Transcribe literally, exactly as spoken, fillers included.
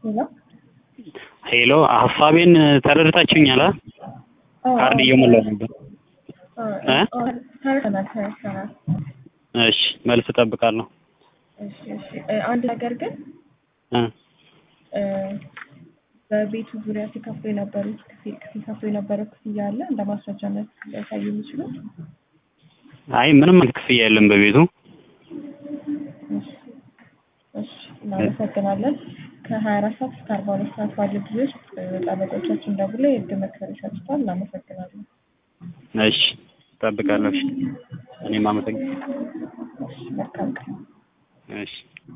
ሄሎ ሄሎ ሐሳቤን ተረድታችሁኛል? ካርድ እየሞላሁ ነበር። እ ተረድተናል ተረድተናል። እሺ መልስ እጠብቃለሁ። እሺ እሺ አንድ ነገር ግን እ በቤቱ ዙሪያ ሲከፍሉ የነበሩት ክፍል ሲከፍሉ የነበረው ክፍያ አለ እንደ ማስረጃነት ሊያሳዩ የሚችሉት? አይ ምንም ክፍያ የለም በቤቱ። እሺ እናመሰግናለን። ከሀያ አራት ሰዓት እስከ አርባ ሁለት ሰዓት ባለው ጊዜ ውስጥ ጠበቆቻችን ደውለው የህግ ምክር ይሰጡታል። እናመሰግናለን። እሺ እጠብቃለሁ። እሺ እኔም አመሰግናለሁ። እሺ መልካም ቀን። እሺ